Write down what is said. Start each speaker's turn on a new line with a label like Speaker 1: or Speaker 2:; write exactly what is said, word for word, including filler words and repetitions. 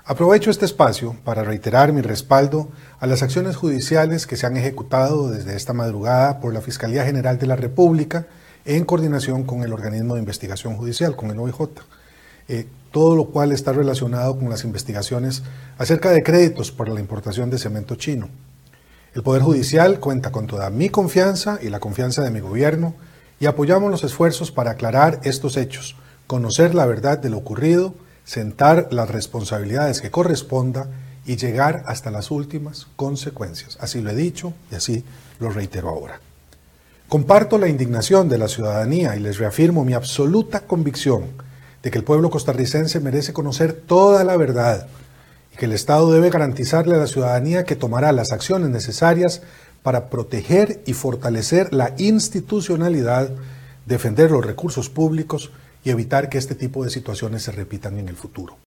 Speaker 1: Aprovecho este espacio para reiterar mi respaldo a las acciones judiciales que se han ejecutado desde esta madrugada por la Fiscalía General de la República en coordinación con el organismo de investigación judicial, con el O I J. Eh, todo lo cual está relacionado con las investigaciones acerca de créditos por la importación de cemento chino. El Poder Judicial cuenta con toda mi confianza y la confianza de mi gobierno y apoyamos los esfuerzos para aclarar estos hechos, conocer la verdad de lo ocurrido, sentar las responsabilidades que corresponda y llegar hasta las últimas consecuencias. Así lo he dicho y así lo reitero ahora. Comparto la indignación de la ciudadanía y les reafirmo mi absoluta convicción de que el pueblo costarricense merece conocer toda la verdad y que el Estado debe garantizarle a la ciudadanía que tomará las acciones necesarias para proteger y fortalecer la institucionalidad, defender los recursos públicos y evitar que este tipo de situaciones se repitan en el futuro.